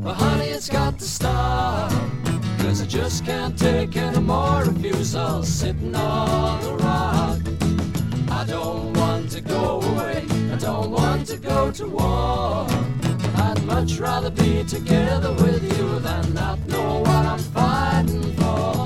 But honey, it's got to stop, 'cause I just can't take any more refusal sitting on the rock. I don't want to go away, I don't want to go to war. I'd much rather be together with you than not know what I'm fighting for.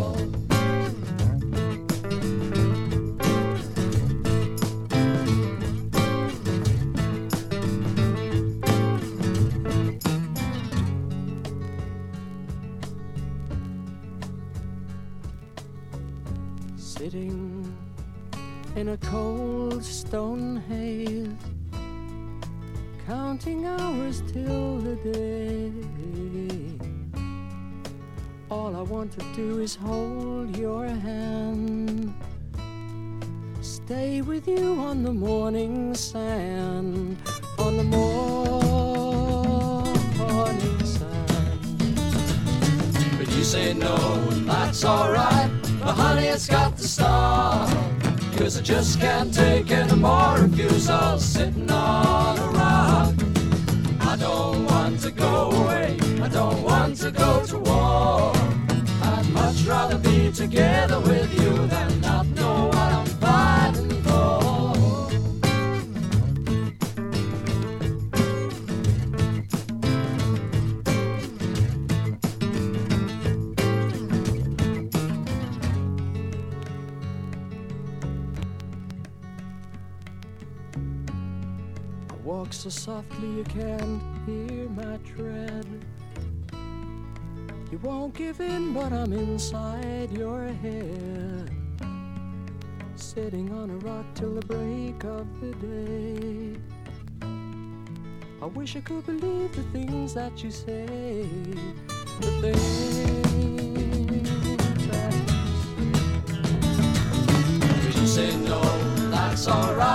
Sitting in a cold stone haze, counting hours till the day. All I want to do is hold your hand, stay with you on the morning sand, on the morning sand. But you say no, that's alright, but honey, it's got to stop, 'cause I just can't take any more refusal sitting on a rock. I don't want to go away, I don't want to go to war. I'd much rather be together with you than not know what I'm fighting for. Walk so softly you can't hear my tread. You won't give in, but I'm inside your head, sitting on a rock till the break of the day. I wish I could believe the things that you say, the things that you say. You say no, that's alright,